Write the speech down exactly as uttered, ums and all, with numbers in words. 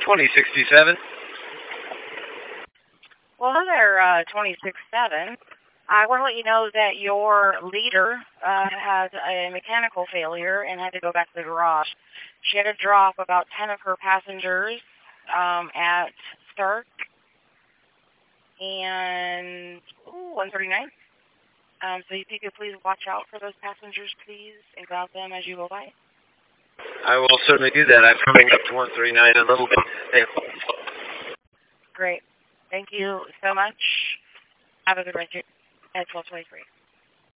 twenty sixty-seven. Well, hello there, uh, twenty sixty-seven. I want to let you know that your leader uh, has a mechanical failure and had to go back to the garage. She had to drop about ten of her passengers um, at Stark and ooh, one thirty-nine. Um, so if you could please watch out for those passengers, please, and grab them as you go by. I will certainly do that. I'm coming up to one thirty-nine in a little bit. Hey. Great. Thank you so much. Have a good rest at twelve twenty-three.